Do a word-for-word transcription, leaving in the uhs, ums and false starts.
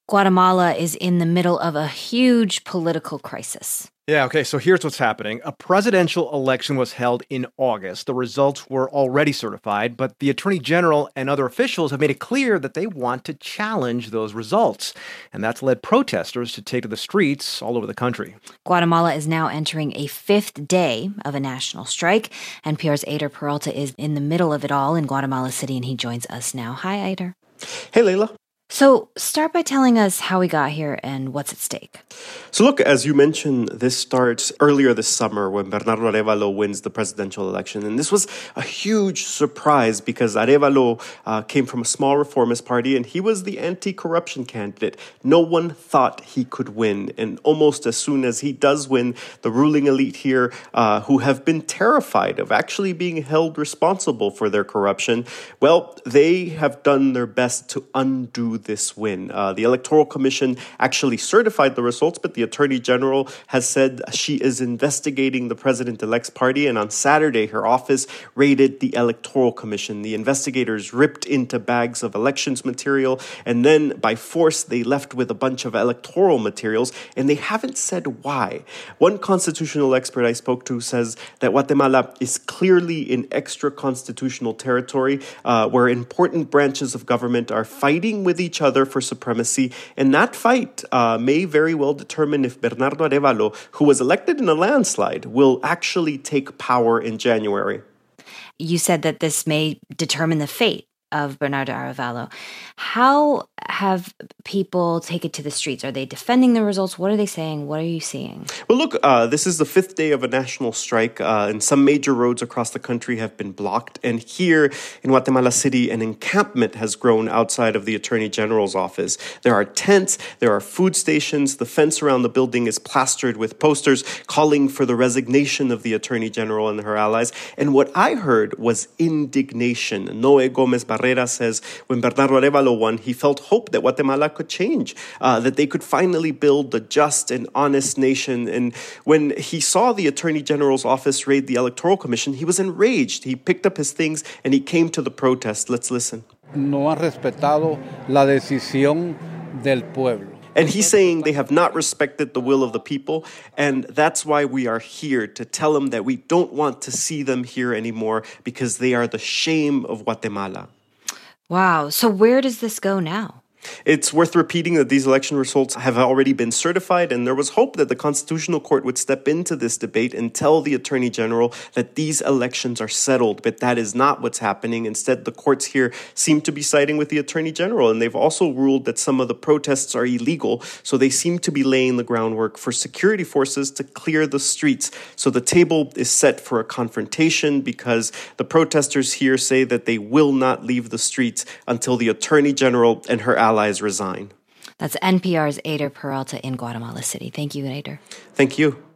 Guatemala is in the middle of a huge political crisis. Yeah, okay, so here's what's happening. A presidential election was held in August. The results were already certified, but the Attorney General and other officials have made it clear that they want to challenge those results. And that's led protesters to take to the streets all over the country. Guatemala is now entering a fifth day of a national strike. N P R's Eider Peralta is in the middle of it all in Guatemala City, and he joins us now. Hi, Eider. Hey, Leila. So start by telling us how we got here and what's at stake. So look, as you mentioned, this starts earlier this summer when Bernardo Arévalo wins the presidential election. And this was a huge surprise because Arévalo uh, came from a small reformist party and he was the anti-corruption candidate. No one thought he could win. And almost as soon as he does win, the ruling elite here, uh, who have been terrified of actually being held responsible for their corruption, well, they have done their best to undo this win. Uh, the Electoral Commission actually certified the results, but the Attorney General has said she is investigating the president-elect's party, and on Saturday, her office raided the Electoral Commission. The investigators ripped into bags of elections material, and then by force, they left with a bunch of electoral materials, and they haven't said why. One constitutional expert I spoke to says that Guatemala is clearly in extra-constitutional territory, uh, where important branches of government are fighting with each other for supremacy, and that fight uh, may very well determine if Bernardo Arévalo, who was elected in a landslide, will actually take power in January. You said that this may determine the fate of Bernardo Arévalo. How have people taken to the streets? Are they defending the results? What are they saying? What are you seeing? Well, look, uh, this is the fifth day of a national strike, uh, and some major roads across the country have been blocked. And here in Guatemala City, an encampment has grown outside of the Attorney General's office. There are tents, there are food stations. The fence around the building is plastered with posters calling for the resignation of the Attorney General and her allies. And what I heard was indignation. Noé Gómez Barrera says when Bernardo Arévalo won, he felt hope that Guatemala could change, uh, that they could finally build a just and honest nation. And when he saw the Attorney General's office raid the Electoral Commission, he was enraged. He picked up his things and he came to the protest. Let's listen. No han respetado la decisión del pueblo. And he's saying they have not respected the will of the people, and that's why we are here, to tell them that we don't want to see them here anymore because they are the shame of Guatemala. Wow. So where does this go now? It's worth repeating that these election results have already been certified, and there was hope that the Constitutional Court would step into this debate and tell the Attorney General that these elections are settled, but that is not what's happening. Instead, the courts here seem to be siding with the Attorney General, and they've also ruled that some of the protests are illegal, so they seem to be laying the groundwork for security forces to clear the streets. So the table is set for a confrontation because the protesters here say that they will not leave the streets until the Attorney General and her allies allies resign. That's N P R's Eider Peralta in Guatemala City. Thank you, Eider. Thank you.